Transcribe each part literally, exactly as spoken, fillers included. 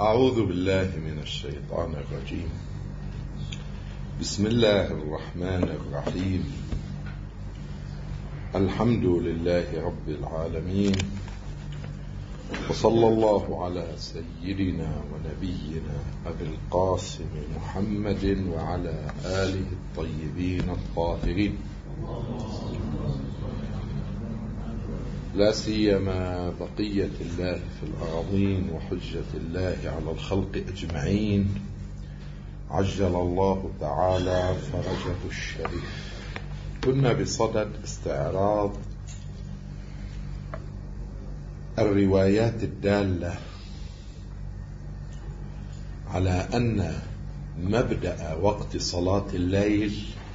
أعوذ بالله من الشيطان الرجيم. بسم الله الرحمن الرحيم. الحمد لله رب العالمين، وصلى الله على سيدنا ونبينا أبي القاسم محمد وعلى آله الطيبين الطاهرين، لا سيما بقية الله في الأراضين وحجة الله على الخلق أجمعين، عجل الله تعالى فرجه الشريف. كنا بصدد استعراض الروايات الدالة على أن مبدأ وقت صلاة الليل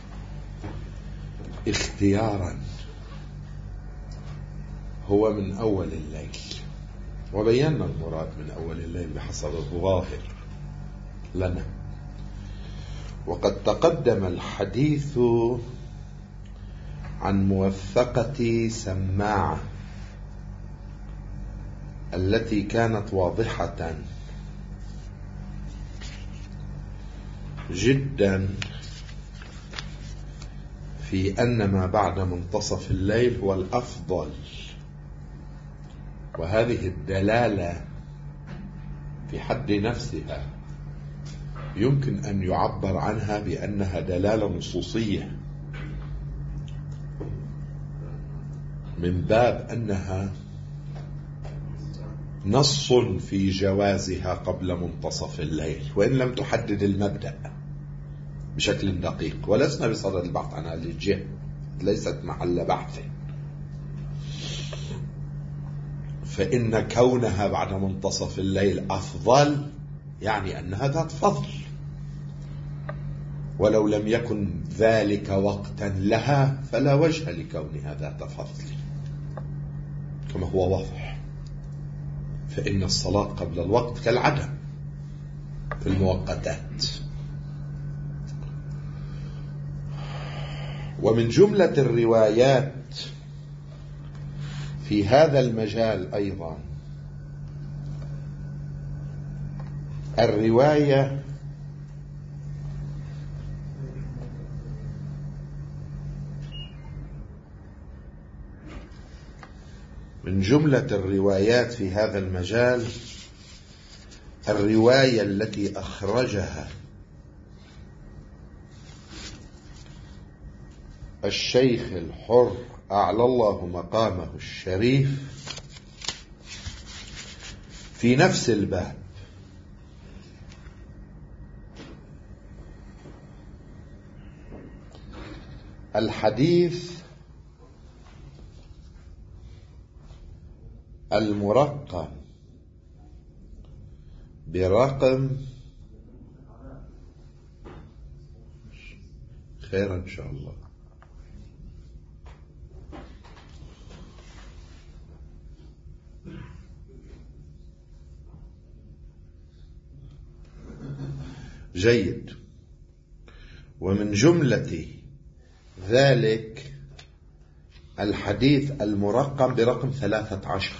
اختيارا هو من أول الليل، وبينا المراد من أول الليل بحسب الظواهر لنا. وقد تقدم الحديث عن موثقة سماعة التي كانت واضحة جدا في أن ما بعد منتصف الليل هو الأفضل، وهذه الدلالة في حد نفسها يمكن أن يعبر عنها بأنها دلالة نصوصية، من باب أنها نص في جوازها قبل منتصف الليل، وإن لم تحدد المبدأ بشكل دقيق، ولسنا بصدد البحث عن هذه الجهة، ليست محل بحث. فإن كونها بعد منتصف الليل أفضل يعني أنها ذات فضل، ولو لم يكن ذلك وقتا لها فلا وجه لكونها ذات فضل، كما هو واضح. فإن الصلاة قبل الوقت كالعدم في الموقتات. ومن جملة الروايات في هذا المجال أيضا الرواية من جملة الروايات في هذا المجال الرواية التي أخرجها الشيخ الحر أعلى الله مقامه الشريف في نفس الباب، الحديث المرقم برقم خير إن شاء الله جيد. ومن جملة ذلك الحديث المرقم برقم ثلاثة عشر،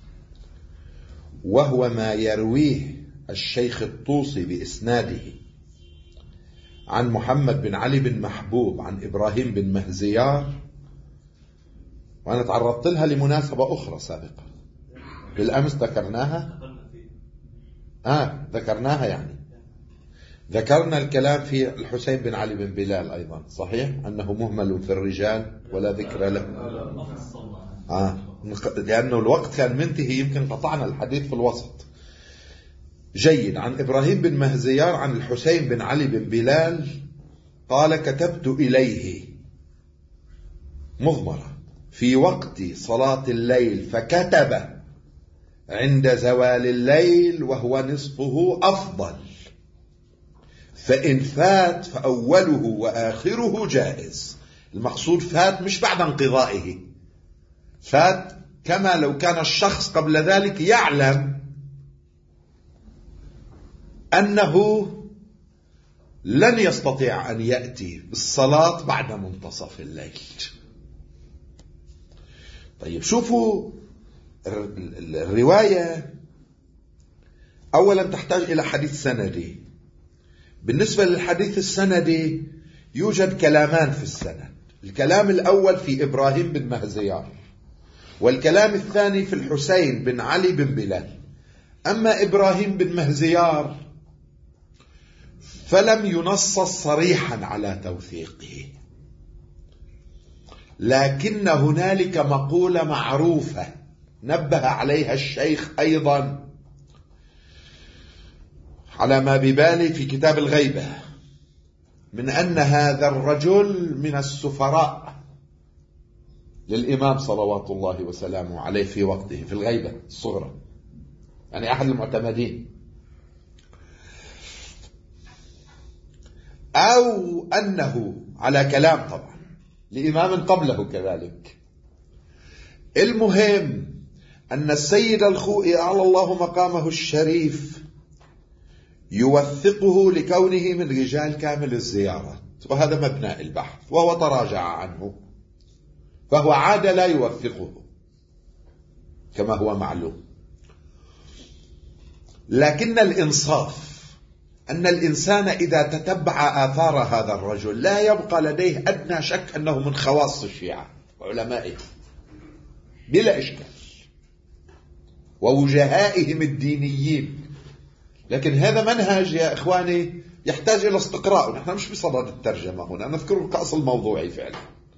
وهو ما يرويه الشيخ الطوسي بإسناده عن محمد بن علي بن محبوب عن إبراهيم بن مهزيار، وأنا تعرضت لها لمناسبة أخرى سابقة بالأمس ذكرناها آه ذكرناها يعني ذكرنا الكلام في الحسين بن علي بن بلال أيضا، صحيح أنه مهمل في الرجال ولا ذكر له آه لأنه الوقت كان منتهي، يمكن قطعنا الحديث في الوسط. جيد. عن إبراهيم بن مهزيار عن الحسين بن علي بن بلال قال: كتبت إليه مضمرة في وقت صلاة الليل فكتب عند زوال الليل وهو نصفه أفضل، فإن فات فأوله وآخره جائز. المقصود فات مش بعد انقضائه، فات كما لو كان الشخص قبل ذلك يعلم أنه لن يستطيع أن يأتي بالصلاة بعد منتصف الليل. طيب شوفوا الرواية أولا تحتاج إلى حديث سندي. بالنسبة للحديث السندي يوجد كلامان في السند. الكلام الأول في إبراهيم بن مهزيار، والكلام الثاني في الحسين بن علي بن بلال. أما إبراهيم بن مهزيار فلم ينصص صريحا على توثيقه، لكن هنالك مقولة معروفة نبه عليها الشيخ أيضا على ما ببالي في كتاب الغيبة، من أن هذا الرجل من السفراء للإمام صلوات الله وسلامه عليه في وقته في الغيبة الصغرى، يعني أحد المعتمدين، أو أنه على كلام طبعا لإمام قبله كذلك. المهم أن السيد الخوئي أعلى الله مقامه الشريف يوثقه لكونه من رجال كامل الزيارات، وهذا مبنى البحث، وهو تراجع عنه، فهو عاد لا يوثقه كما هو معلوم. لكن الإنصاف أن الإنسان إذا تتبع آثار هذا الرجل لا يبقى لديه أدنى شك أنه من خواص الشيعة وعلمائهم بلا إشكال ووجهائهم الدينيين. لكن هذا منهج يا إخواني يحتاج إلى استقراء، نحن مش بصدد الترجمة هنا، نذكر كأصل موضوعي فعلا.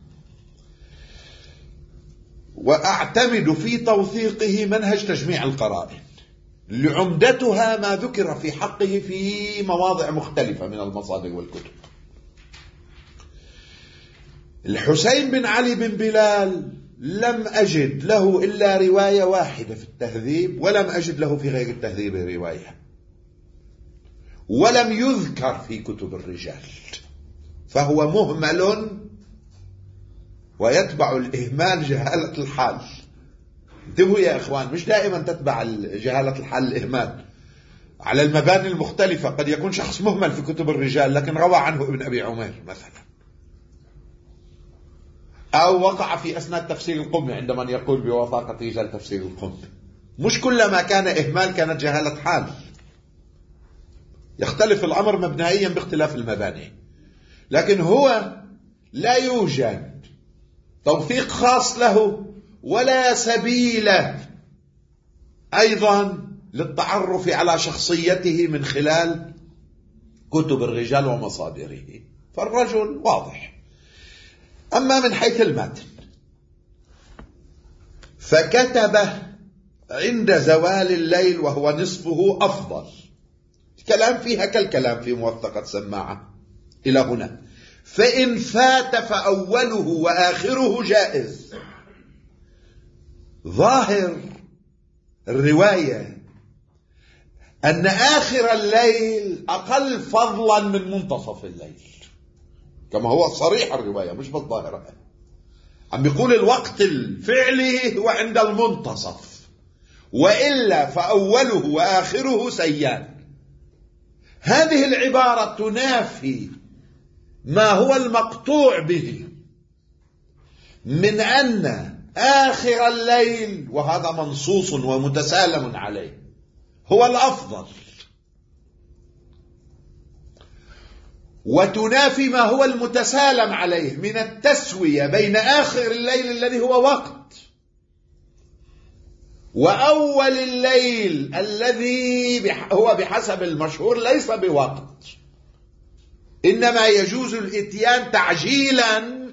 وأعتمد في توثيقه منهج تجميع القرائن، لعمدتها ما ذكر في حقه في مواضع مختلفة من المصادر والكتب. الحسين بن علي بن بلال لم أجد له إلا رواية واحدة في التهذيب، ولم أجد له في غير التهذيب رواية، ولم يذكر في كتب الرجال، فهو مهمل ويتبع الإهمال جهالة الحال. انتبهوا يا إخوان، مش دائما تتبع جهالة الحال الإهمال. على المباني المختلفة قد يكون شخص مهمل في كتب الرجال لكن روى عنه ابن أبي عمير مثلا، أو وقع في أسناد تفسير القمي عندما يقول بوثاقة رجال تفسير القمي. مش كلما كان إهمال كانت جهالة حال، يختلف الأمر مبنائيا باختلاف المباني. لكن هو لا يوجد توثيق خاص له ولا سبيل أيضا للتعرف على شخصيته من خلال كتب الرجال ومصادره، فالرجل واضح. أما من حيث المتن فكتب عند زوال الليل وهو نصفه أفضل، الكلام فيها كالكلام في موثقة سماعة إلى هنا، فإن فات فأوله وآخره جائز. ظاهر الرواية أن آخر الليل أقل فضلا من منتصف الليل، كما هو صريح الرواية مش بالظاهرة. عم بيقول الوقت الفعلي هو عند المنتصف، وإلا فأوله وآخره سيان. هذه العبارة تنافي ما هو المقطوع به من أن آخر الليل، وهذا منصوص ومتسالم عليه، هو الأفضل، وتنافي ما هو المتسالم عليه من التسوية بين آخر الليل الذي هو وقت وأول الليل الذي هو بحسب المشهور ليس بوقت، إنما يجوز الإتيان تعجيلا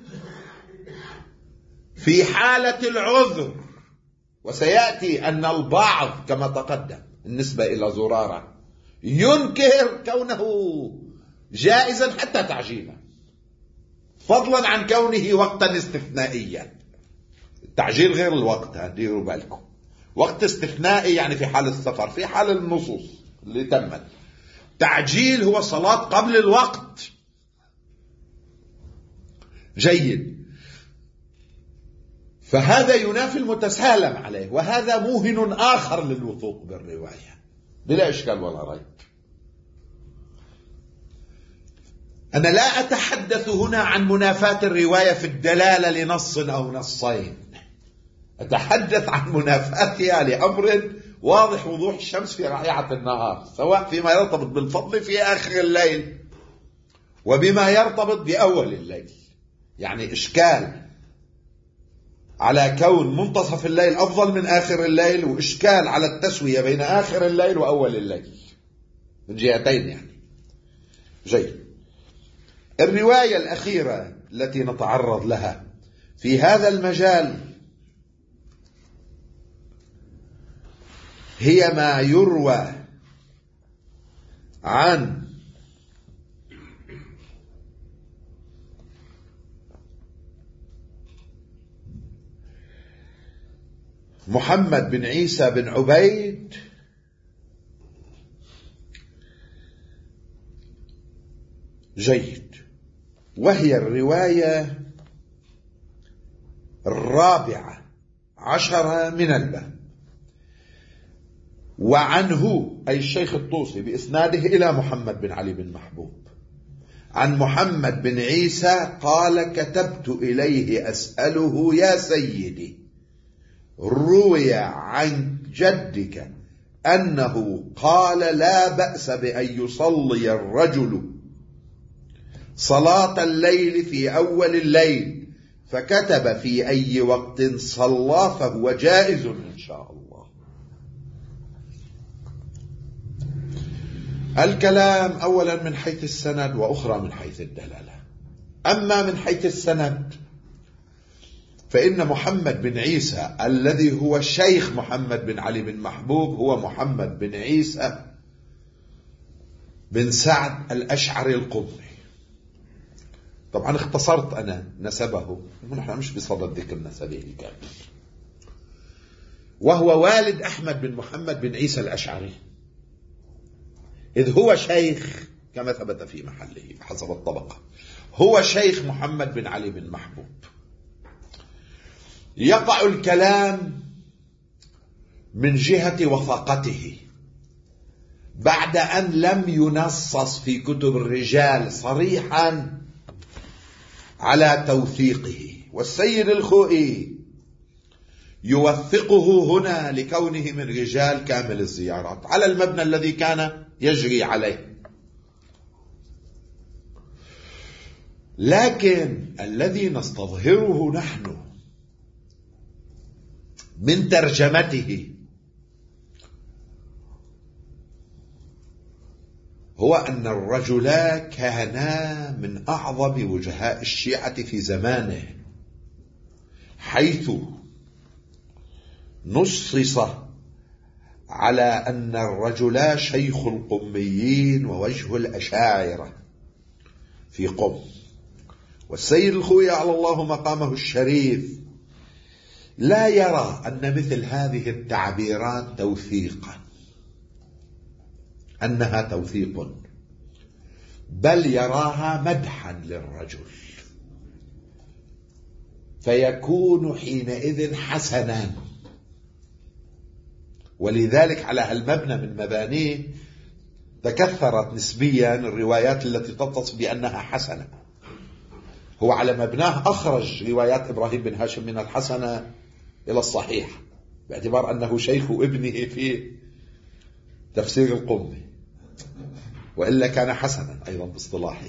في حالة العذر. وسيأتي أن البعض كما تقدم بالنسبة إلى زرارة ينكر كونه جائزا حتى تعجيلا، فضلا عن كونه وقتا استثنائيا. التعجيل غير الوقت، ديروا بالكم، وقت استثنائي يعني في حال السفر، في حال النصوص اللي تمت. تعجيل هو صلاة قبل الوقت. جيد، فهذا ينافي المتسالم عليه، وهذا موهن آخر للوثوق بالرواية بلا إشكال ولا ريب. أنا لا أتحدث هنا عن منافاة الرواية في الدلالة لنص أو نصين، أتحدث عن منافاتها لأمر واضح وضوح الشمس في رائعة النهار، سواء فيما يرتبط بالفضل في آخر الليل وبما يرتبط بأول الليل. يعني إشكال على كون منتصف الليل أفضل من آخر الليل، وإشكال على التسوية بين آخر الليل وأول الليل من جهتين يعني. جيد. الرواية الأخيرة التي نتعرض لها في هذا المجال هي ما يروى عن محمد بن عيسى بن عبيد جيد، وهي الرواية الرابعة عشرة من الباب. وعنه أي الشيخ الطوسي بإسناده إلى محمد بن علي بن محبوب عن محمد بن عيسى قال: كتبت إليه أسأله يا سيدي، روي عن جدك أنه قال لا بأس بأن يصلي الرجل صلاة الليل في أول الليل، فكتب في أي وقت صلى فهو جائز إن شاء الله. الكلام أولا من حيث السند وأخرى من حيث الدلالة. أما من حيث السند فإن محمد بن عيسى الذي هو شيخ محمد بن علي بن محبوب هو محمد بن عيسى بن سعد الأشعري القمي. طبعا اختصرت أنا نسبه، نحن مش بصدد ذكر نسبه كامل. وهو والد أحمد بن محمد بن عيسى الأشعري، إذ هو شيخ كما ثبت في محله بحسب الطبقة، هو شيخ محمد بن علي بن محبوب. يقع الكلام من جهة وثاقته بعد أن لم ينصص في كتب الرجال صريحا على توثيقه، والسيد الخوئي يوثقه هنا لكونه من رجال كامل الزيارات على المبنى الذي كان يجري عليه. لكن الذي نستظهره نحن من ترجمته هو أن الرجل كان من أعظم وجهاء الشيعة في زمانه، حيث نصص على أن الرجل شيخ القميين ووجه الأشاعرة في قم. والسيد الخوئي على الله مقامه الشريف لا يرى أن مثل هذه التعبيرات توثيقا، أنها توثيق، بل يراها مدحا للرجل، فيكون حينئذ حسنا. ولذلك على هالمبنى من مبانيه تكثرت نسبيا الروايات التي تتصف بأنها حسنة. هو على مبناه أخرج روايات إبراهيم بن هاشم من الحسنة إلى الصحيح باعتبار أنه شيخ ابنه في تفسير القمي، وإلا كان حسنا أيضا باصطلاحه.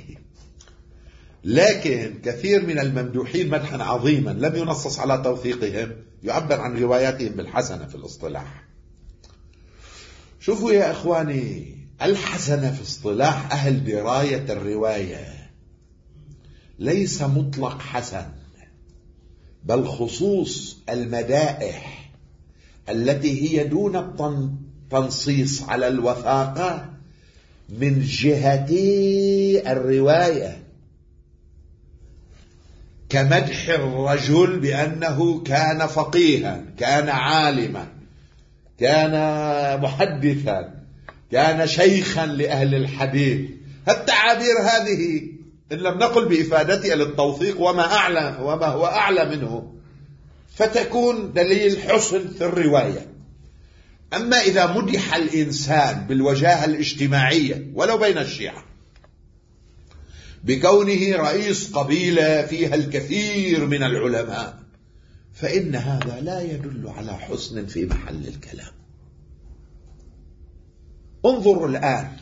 لكن كثير من الممدوحين مدحا عظيما لم ينصص على توثيقهم يعبر عن رواياتهم بالحسنة في الاصطلاح. شوفوا يا إخواني، الحسنة في اصطلاح أهل دراية الرواية ليس مطلق حسن، بل خصوص المدائح التي هي دون التنصيص على الوثاقة من جهتي الرواية، كمدح الرجل بأنه كان فقيها، كان عالما، كان محدثا، كان شيخا لأهل الحديث. التعابير هذه إن لم نقل بإفادتها للتوثيق وما أعلى وما هو أعلى منه فتكون دليل حسن في الرواية. أما إذا مدح الإنسان بالوجاهة الاجتماعية ولو بين الشيعة بكونه رئيس قبيلة فيها الكثير من العلماء، فإن هذا لا يدل على حسن في محل الكلام. انظروا الآن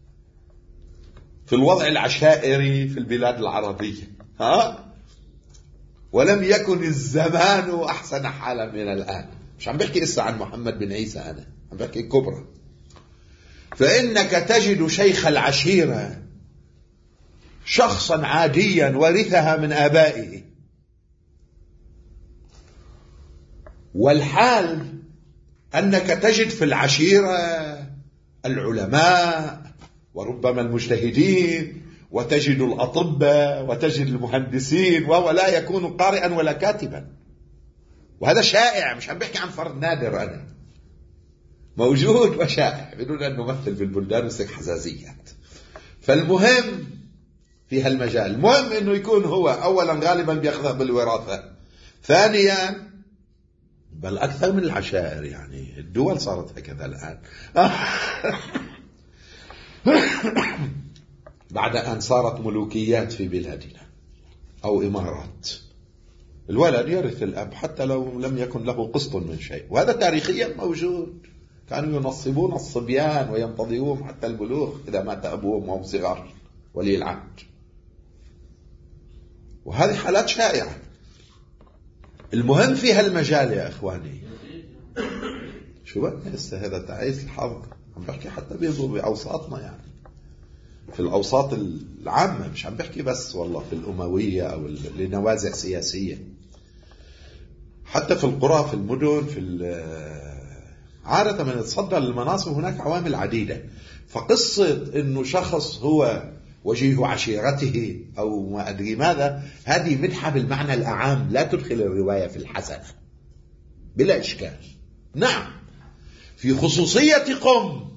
في الوضع العشائري في البلاد العربية، ها؟ ولم يكن الزمان أحسن حالا من الآن. مش عم بحكي إسا عن محمد بن عيسى، أنا عم بحكي كبرى. فإنك تجد شيخ العشيرة شخصا عاديا ورثها من آبائه، والحال أنك تجد في العشيرة العلماء وربما المجتهدين، وتجد الأطباء وتجد المهندسين، وهو لا يكون قارئا ولا كاتبا. وهذا شائع، مش عم بحكي عن فرد نادر، أنا موجود وشائع بدون أن نمثل في البلدان ونسك حزازيات. فالمهم في هالمجال، المهم أنه يكون هو أولا غالبا بيأخذ بالوراثة، ثانيا بل أكثر من العشائر، يعني الدول صارت هكذا الآن بعد أن صارت ملوكيات في بلادنا أو إمارات، الولد يرث الأب حتى لو لم يكن له قسط من شيء، وهذا تاريخيا موجود. كانوا ينصبون الصبيان وينتظرون حتى البلوغ إذا مات أبوهم وهم صغار ولي العهد، وهذه حالات شائعة. المهم في هالمجال يا إخواني، شو بقى هسه هذا تعيس الحظ، عم بحكي حتى بأوساطنا، يعني في الأوساط العامة، مش عم بحكي بس والله في الأموية أو لنوازع سياسية، حتى في القرى في المدن في عادة من يتصدر للمناصب هناك عوامل عديدة. فقصة إنه شخص هو وجيه عشيرته أو ما أدري ماذا، هذه مدحة بالمعنى الأعام، لا تدخل الرواية في الحسنة بلا إشكال. نعم في خصوصية قم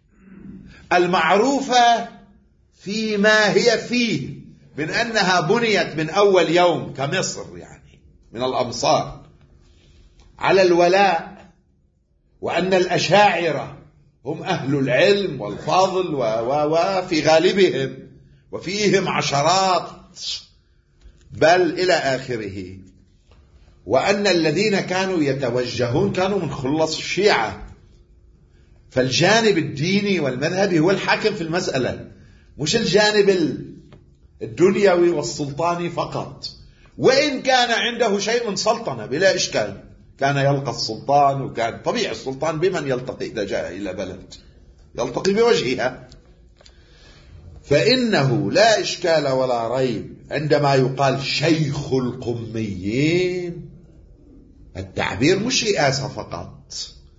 المعروفة فيما هي فيه من أنها بنيت من أول يوم كمصر، يعني من الأمصار، على الولاء، وأن الأشاعرة هم أهل العلم والفضل وفي غالبهم وفيهم عشرات بل إلى آخره، وأن الذين كانوا يتوجهون كانوا من خلص الشيعة، فالجانب الديني والمذهبي هو الحاكم في المسألة، مش الجانب الدنيوي والسلطاني فقط، وإن كان عنده شيء من سلطنة بلا إشكال، كان يلقى السلطان، وكان طبيعي السلطان بمن يلتقي إذا جاء إلى بلد يلتقي بوجهها. فإنه لا إشكال ولا ريب عندما يقال شيخ القميين، التعبير مش رئاسة فقط،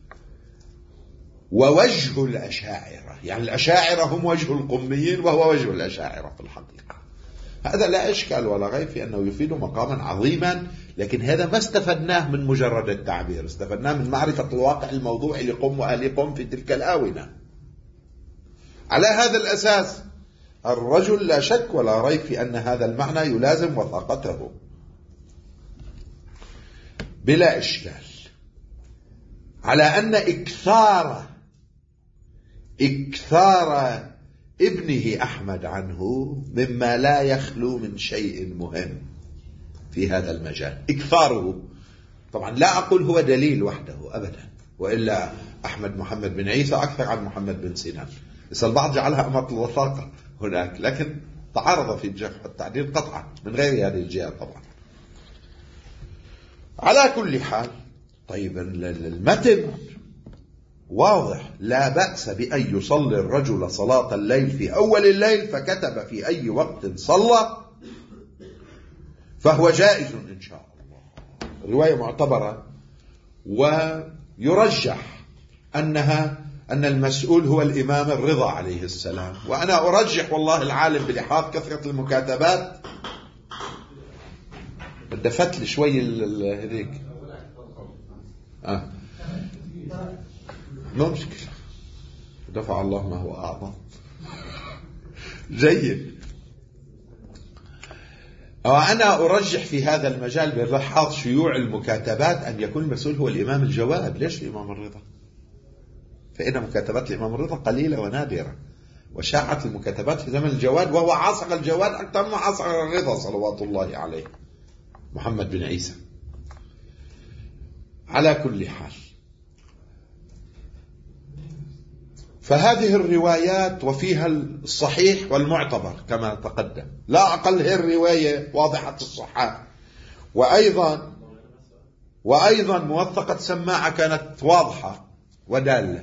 ووجه الأشاعرة، يعني الأشاعرة هم وجه القميين وهو وجه الأشاعرة في الحقيقة. هذا لا إشكال ولا ريب في أنه يفيد مقاما عظيما، لكن هذا ما استفدناه من مجرد التعبير، استفدناه من معرفة الواقع الموضوعي لقم وأهل قم في تلك الآونة. على هذا الأساس الرجل لا شك ولا ريب في أن هذا المعنى يلازم وثاقته بلا إشكال، على أن إكثار إكثار ابنه أحمد عنه مما لا يخلو من شيء مهم في هذا المجال. إكثاره طبعا لا أقول هو دليل وحده أبدا، وإلا أحمد محمد بن عيسى أكثر عن محمد بن سنان، بس البعض جعلها أمر الوثاقة هناك، لكن تعارض في الجرح والتعديل قطعا من غير هذه الجهة طبعا. على كل حال، طيب المتن واضح، لا بأس بأن يصلي الرجل صلاة الليل في أول الليل فكتب في أي وقت صلى فهو جائز إن شاء الله. رواية معتبرة، ويرجح أنها أن المسؤول هو الإمام الرضا عليه السلام، وأنا أرجح والله العالم بلحاظ كثرة المكاتبات. بدي فتل شوي هذيك آه. ما مشكلة، دفع الله ما هو أعظم. جيد. وأنا أرجح في هذا المجال بلحاظ شيوع المكاتبات أن يكون المسؤول هو الإمام الجواد. ليش الإمام الرضا؟ فإن مكاتبات الإمام الرضا قليلة ونادرة، وشاعت المكاتبات في زمن الجواد، وهو عاصر الجواد أكثر ما عاصر الرضا صلوات الله عليه محمد بن عيسى. على كل حال، فهذه الروايات وفيها الصحيح والمعتبر كما تقدم، لا أقل هي الرواية واضحة الصحة. وأيضا وأيضا موثقة سماعة كانت واضحة ودالة.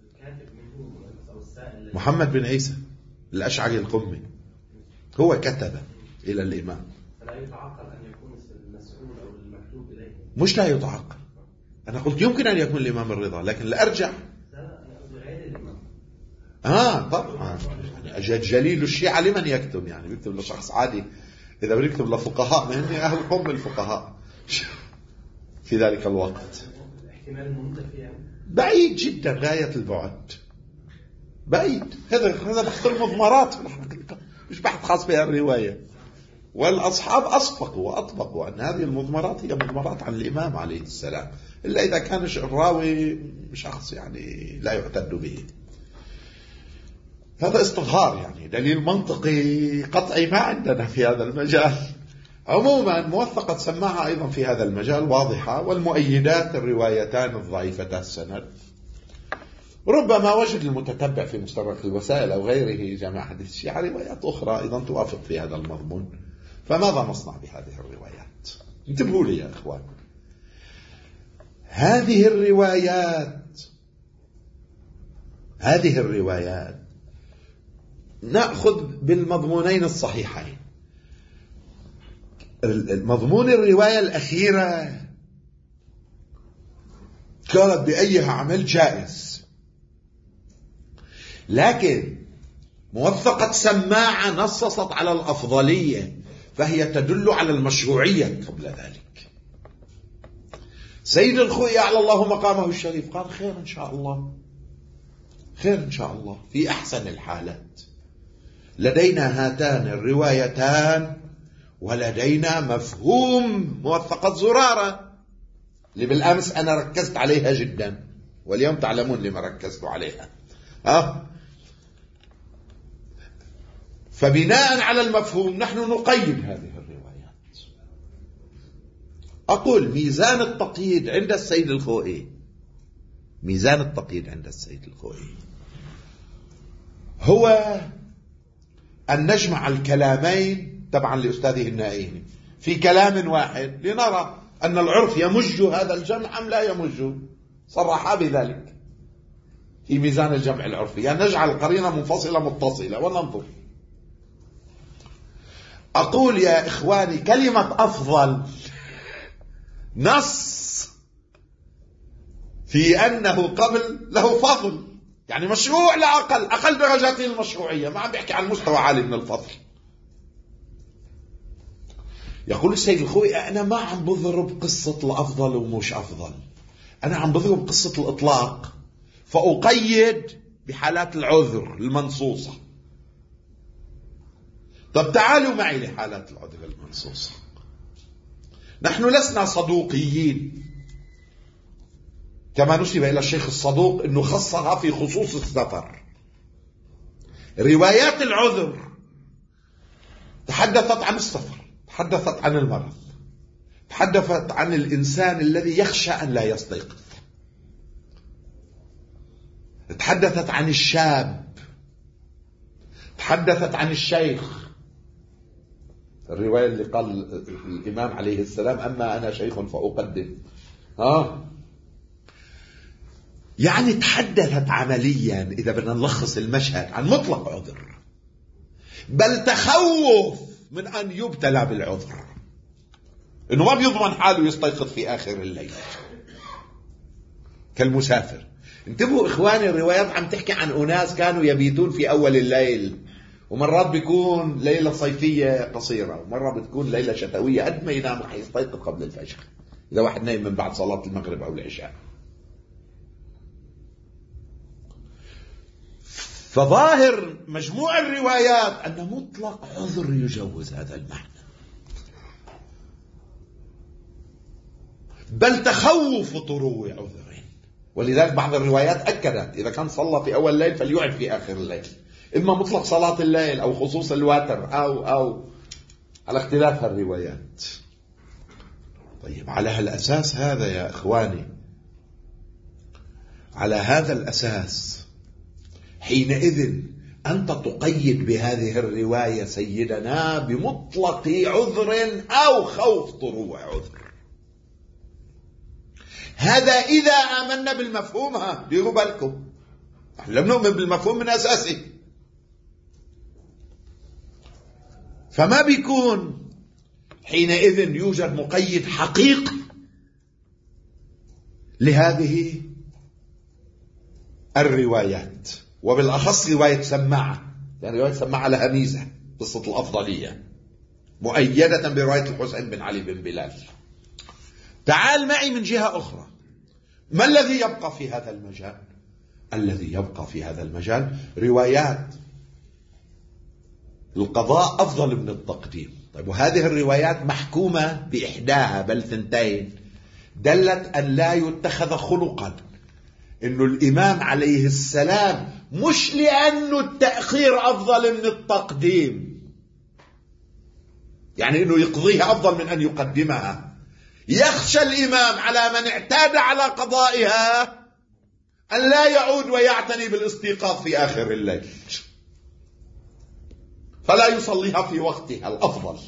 محمد بن عيسى الأشعري القمي هو كتب إلى الإمام. فلا يتعقل أن يكون المسؤول أو المكتوب إليه. مش لا يتعقل، أنا قلت يمكن أن يكون الإمام الرضا، لكن لأرجع آه طبعا يعني جليل الشيعة لمن يكتب؟ يعني بيكتب لشخص عادي؟ إذا بيكتب لفقهاء، ما هن أهل قوم الفقهاء في ذلك الوقت. بعيد جدا غاية البعد، بعيد. هذا هذا بحث المضمرات مش بحث خاص بها الرواية. والأصحاب أسبقوا وأطبقوا أن هذه المضمرات هي مضمرات عن الإمام عليه السلام، إلا إذا كان الراوي شخص يعني لا يعتد به. هذا استظهار، يعني دليل منطقي قطعي ما عندنا في هذا المجال. عموما موثقة سماعة أيضا في هذا المجال واضحة، والمؤيدات الروايتان الضعيفتان السند. ربما وجد المتتبع في مستدرك الوسائل أو غيره جمع حديث الشيعة روايات أخرى أيضا توافق في هذا المضمون، فماذا نصنع بهذه الروايات؟ انتبهوا لي يا أخوان، هذه الروايات هذه الروايات نأخذ بالمضمونين الصحيحين. المضمون الرواية الأخيرة كانت بأيها عمل جائز، لكن موثقة سماعة نصصت على الأفضلية، فهي تدل على المشروعية قبل ذلك. سيد الخوئي أعلى الله مقامه الشريف قال خير إن شاء الله، خير إن شاء الله في أحسن الحالات. لدينا هاتان الروايتان ولدينا مفهوم موثقة زرارة اللي بالأمس أنا ركزت عليها جدا، واليوم تعلمون لما ركزت عليها. أه؟ فبناء على المفهوم نحن نقيم هذه الروايات. أقول ميزان التقييد عند السيد الخوئي، ميزان التقييد عند السيد الخوئي هو أن نجمع الكلامين تبعا لأستاذه النائين في كلام واحد لنرى أن العرف يمج هذا الجمع أم لا يمج. صرحا بذلك في ميزان الجمع العرفي، يعني نجعل القرينة منفصلة متصلة وننظر. أقول يا إخواني كلمة أفضل نص في أنه قبل له فضل، يعني مشروع لا أقل، أقل درجاته المشروعية، ما عم بيحكي عن مستوى عالي من الفضل. يقول السيد الخوئي أنا ما عم بضرب قصة الأفضل ومش أفضل، أنا عم بضرب قصة الإطلاق، فأقيد بحالات العذر المنصوصة. طب تعالوا معي لحالات العذر المنصوصة. نحن لسنا صدوقيين كما نسب إلى الشيخ الصدوق أنه خصها في خصوص السفر. روايات العذر تحدثت عن السفر، تحدثت عن المرض، تحدثت عن الإنسان الذي يخشى أن لا يستيقظ، تحدثت عن الشاب، تحدثت عن الشيخ. الرواية اللي قال الإمام عليه السلام أما أنا شيخ فأقدم. ها يعني تحدثت عمليا إذا بدنا نلخص المشهد عن مطلق عذر، بل تخوف من أن يبتلى بالعذر، إنه ما بيضمن حاله يستيقظ في آخر الليل كالمسافر. انتبهوا إخواني، الروايات عم تحكي عن أناس كانوا يبيتون في أول الليل، ومرات بيكون ليلة صيفية قصيرة، ومرة بتكون ليلة شتوية، قد ما ينام رح يستيقظ قبل الفجر إذا واحد نايم من بعد صلاة المغرب أو العشاء. فظاهر مجموع الروايات أن مطلق عذر يجوز هذا المعنى، بل تخوف طرو عذر. ولذلك بعض الروايات أكدت إذا كان صلى في أول الليل فليعد في آخر الليل، إما مطلق صلاة الليل أو خصوص الواتر أو أو على اختلاف الروايات. طيب على هالأساس هذا يا إخواني، على هذا الأساس حينئذ أنت تقيد بهذه الرواية سيدنا بمطلق عذر أو خوف طروع عذر. هذا إذا آمنا بالمفهوم. ها ديروا بالكم، لم نؤمن بالمفهوم من أساسه، فما بيكون حينئذ يوجد مقيد حقيقي لهذه الروايات، وبالأخص رواية سماعة، لأن يعني رواية سماعة لها ميزة، قصة الأفضلية مؤيدة برواية الحسين بن علي بن بلال. تعال معي من جهة أخرى، ما الذي يبقى في هذا المجال؟ الذي يبقى في هذا المجال روايات القضاء أفضل من التقديم. طيب، وهذه الروايات محكومة بإحداها بل ثنتين دلت أن لا يتخذ خلقا إنه الإمام عليه السلام مش لأنه التأخير أفضل من التقديم، يعني إنه يقضيها أفضل من أن يقدمها، يخشى الإمام على من اعتاد على قضائها أن لا يعود ويعتني بالاستيقاظ في آخر الليل، فلا يصليها في وقتها الأفضل.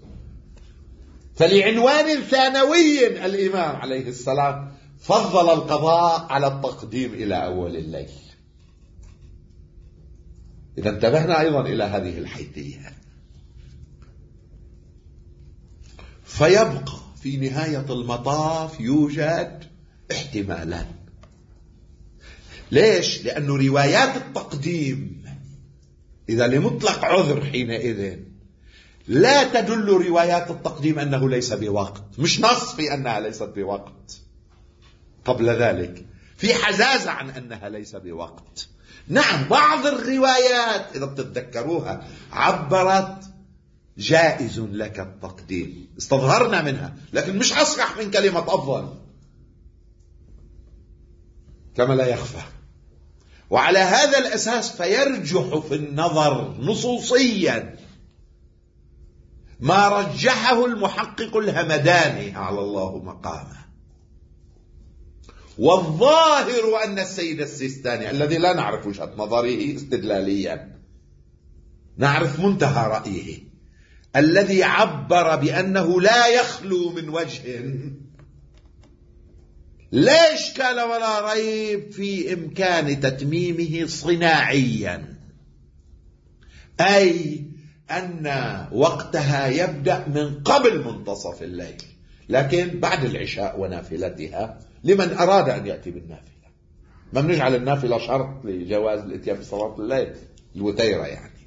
فلعنوان ثانوي الإمام عليه السلام فضل القضاء على التقديم إلى أول الليل. إذا انتبهنا أيضا إلى هذه الحيثية. فيبقى في نهاية المطاف يوجد احتمالان. ليش؟ لأن روايات التقديم إذا لمطلق عذر حينئذ لا تدل روايات التقديم أنه ليس بوقت، مش نص في أنها ليست بوقت. قبل ذلك في حزازة عن أنها ليس بوقت. نعم، بعض الروايات إذا بتتذكروها عبرت جائز لك التقديم، استظهرنا منها، لكن مش أصرح من كلمة أفضل كما لا يخفى. وعلى هذا الأساس فيرجح في النظر نصوصيا ما رجحه المحقق الهمداني على الله مقامه. والظاهر أن السيد السيستاني الذي لا نعرف وجهة نظره استدلاليا، نعرف منتهى رأيه، الذي عبر بأنه لا يخلو من وجه لا إشكال ولا ريب في إمكان تتميمه صناعيا، أي أن وقتها يبدأ من قبل منتصف الليل، لكن بعد العشاء ونافلتها لمن أراد أن يأتي بالنافلة. ما بنجعل النافلة شرط لجواز الاتيان بصلاة الليل الوتيرة يعني.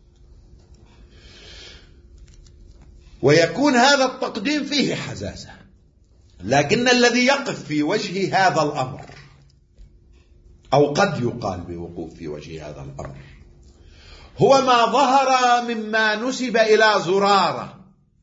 ويكون هذا التقديم فيه حزازة، لكن الذي يقف في وجه هذا الأمر، أو قد يقال بوقوف في وجه هذا الأمر، هو ما ظهر مما نسب إلى زرارة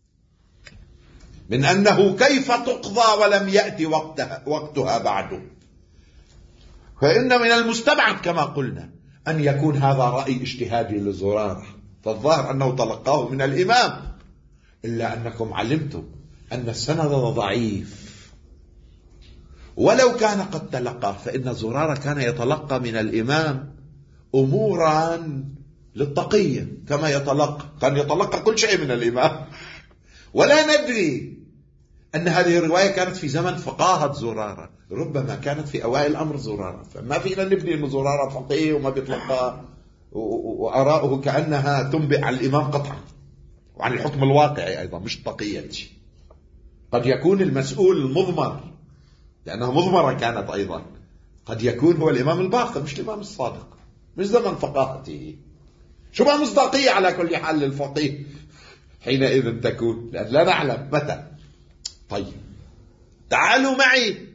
من أنه كيف تقضى ولم يأتي وقتها, وقتها بعده. فإن من المستبعد كما قلنا أن يكون هذا رأي اجتهادي لزرارة، فالظاهر أنه تلقاه من الإمام، إلا أنكم علمتم أن السند ضعيف. ولو كان قد تلقى فإن زرارة كان يتلقى من الإمام أمورا للتقية كما يتلقى، كان يتلقى كل شيء من الإمام، ولا ندري أن هذه الرواية كانت في زمن فقاهة زرارة، ربما كانت في أوائل أمر زرارة، فما فينا نبني أن زرارة فقيه وما بيتلقى وآراؤه كأنها تنبئ عن الإمام قطعا وعن الحكم الواقعي أيضا مش تقية. قد يكون المسؤول المضمر، لأنها مضمرة كانت أيضا، قد يكون هو الإمام الباقر مش الإمام الصادق، مش زمن فقاهته. شو ما مصداقية على كل حال للفقيه حينئذ تكون، لأن لا نعلم متى. طيب، تعالوا معي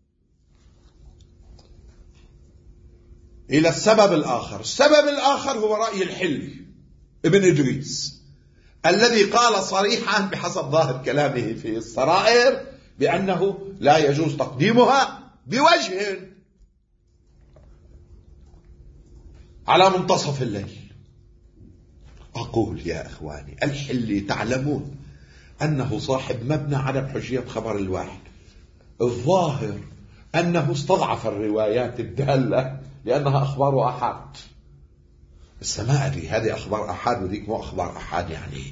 إلى السبب الآخر. السبب الآخر هو رأي الحلي ابن إدريس، الذي قال صريحا بحسب ظاهر كلامه في السرائر بأنه لا يجوز تقديمها بوجه على منتصف الليل. أقول يا إخواني، الحلي تعلمون أنه صاحب مبنى عدم حجية خبر الواحد. الظاهر أنه استضعف الروايات الدالة لأنها أخبار أحاد، بس ما أدري هذه أخبار أحاد وذيك مو أخبار أحاد، يعني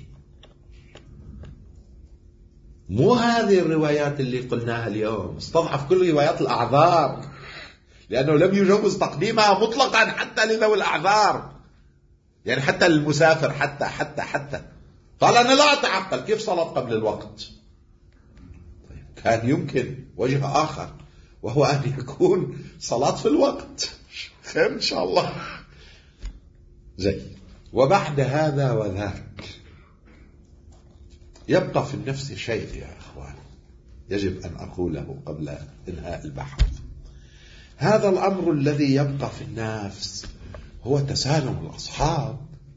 مو هذه الروايات اللي قلناها اليوم. استضعف كل روايات الأعذار لأنه لم يجوز تقديمها مطلقا حتى لذوي الأعذار، يعني حتى للمسافر، حتى حتى حتى قال أنا لا أتعقل كيف صلاة قبل الوقت. طيب كان يمكن وجه آخر وهو أن يكون صلاة في الوقت. خير إن شاء الله. زي وبعد هذا وذاك يبقى في النفس شيء يا أخوان يجب أن أقوله قبل إنهاء البحث. هذا الأمر الذي يبقى في النفس هو تسالم الأصحاب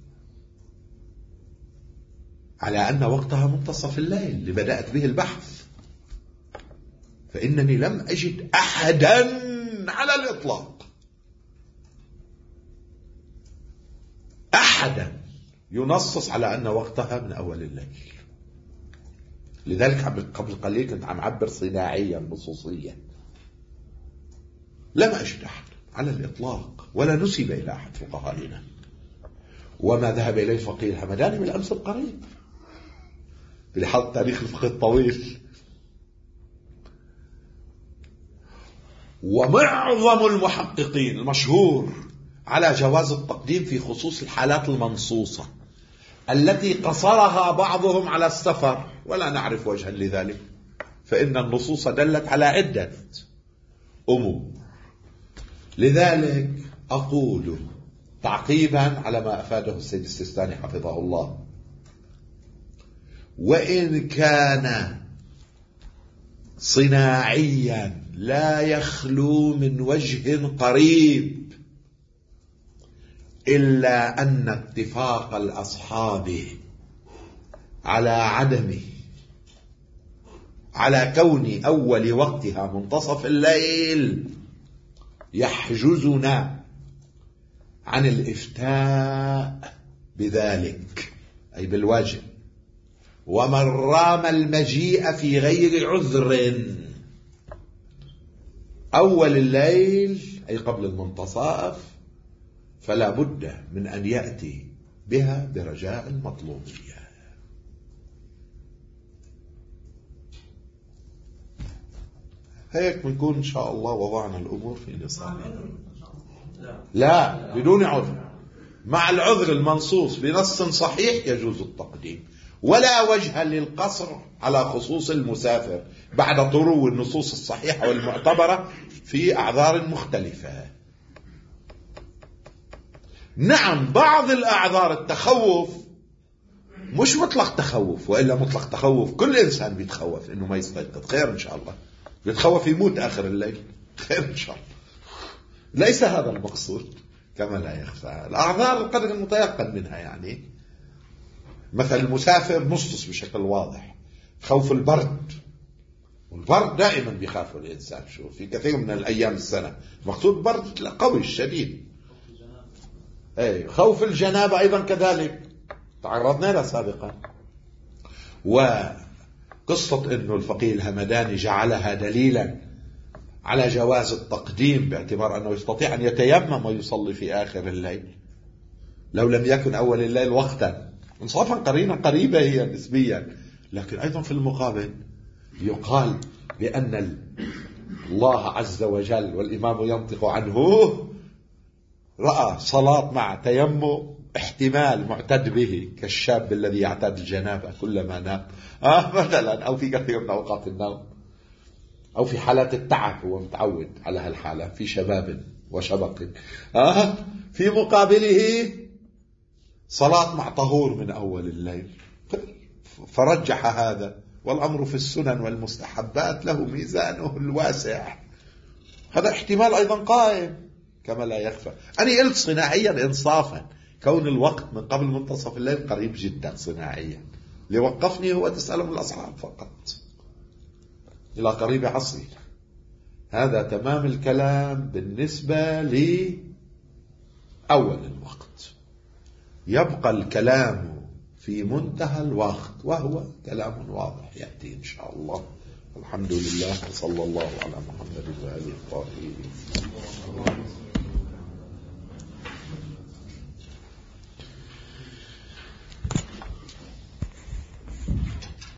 على أن وقتها منتصف الليل اللي بدأت به البحث، فإنني لم أجد أحدا على الإطلاق أحدا ينصص على أن وقتها من أول الليل. لذلك قبل قليل كنت عم عبر صناعيا نصوصيا، لم أجد أحد على الإطلاق ولا نسب إلى أحد فقهائنا، وما ذهب إليه الفقيه الهمداني بالأمس القريب بلحاظ تاريخ الفقه الطويل. ومعظم المحققين المشهور على جواز التقديم في خصوص الحالات المنصوصة التي قصرها بعضهم على السفر، ولا نعرف وجها لذلك، فإن النصوص دلت على عدة أمور. لذلك أقول تعقيبا على ما أفاده السيد السيستاني حفظه الله، وإن كان صناعيا لا يخلو من وجه قريب، إلا أن اتفاق الأصحاب على عدمه على كون أول وقتها منتصف الليل يحجزنا عن الإفتاء بذلك أي بالواجب. ومن رام المجيء في غير عذر أول الليل أي قبل المنتصف فلا بد من أن يأتي بها برجاء المطلوبية. هيك بنكون إن شاء الله وضعنا الأمور في نصابها. لا بدون عذر، مع العذر المنصوص بنص صحيح يجوز التقديم، ولا وجه للقصر على خصوص المسافر بعد طرو النصوص الصحيحة والمعتبرة في أعذار مختلفة. نعم بعض الأعذار التخوف مش مطلق تخوف، وإلا مطلق تخوف كل إنسان بيتخوف إنه ما يستيقظ، خير إن شاء الله، بيتخوف يموت آخر الليل، خير إن شاء الله، ليس هذا المقصود كما لا يخفى. الأعذار القدر المتيقن منها، يعني مثل المسافر نصص بشكل واضح، خوف البرد، والبرد دائما بيخافوا الإنسان شو في كثير من الأيام السنة، مقصود برد قوي شديد. أي خوف الجنابة أيضا كذلك تعرضنا له سابقا. وقصة أنه الفقيه الهمداني جعلها دليلا على جواز التقديم باعتبار أنه يستطيع أن يتيمم ويصلي في آخر الليل لو لم يكن أول الليل وقتا، انصافا قرينة قريبة هي نسبيا، لكن أيضا في المقابل يقال بأن الله عز وجل والإمام ينطق عنه رأى صلاة مع تيمم احتمال معتد به كالشاب الذي يعتاد الجنابة كلما نام آه مثلا، أو في كثير من أوقات النوم، أو في حالات التعب هو متعود على هالحالة في شباب وشبق آه في مقابله صلاة مع طهور من أول الليل، فرجح هذا. والأمر في السنن والمستحبات له ميزانه الواسع، هذا احتمال أيضا قائم كما لا يخفى. أنا قلت صناعيا إنصافا كون الوقت من قبل منتصف الليل قريب جدا صناعيا، اللي وقفني هو تسألهم الأصحاب فقط إلى قريب عصري. هذا تمام الكلام بالنسبة لأول الوقت. يبقى الكلام في منتهى الوقت وهو كلام واضح يأتي إن شاء الله. الحمد لله وصلى الله على محمد وآله الطاهرين.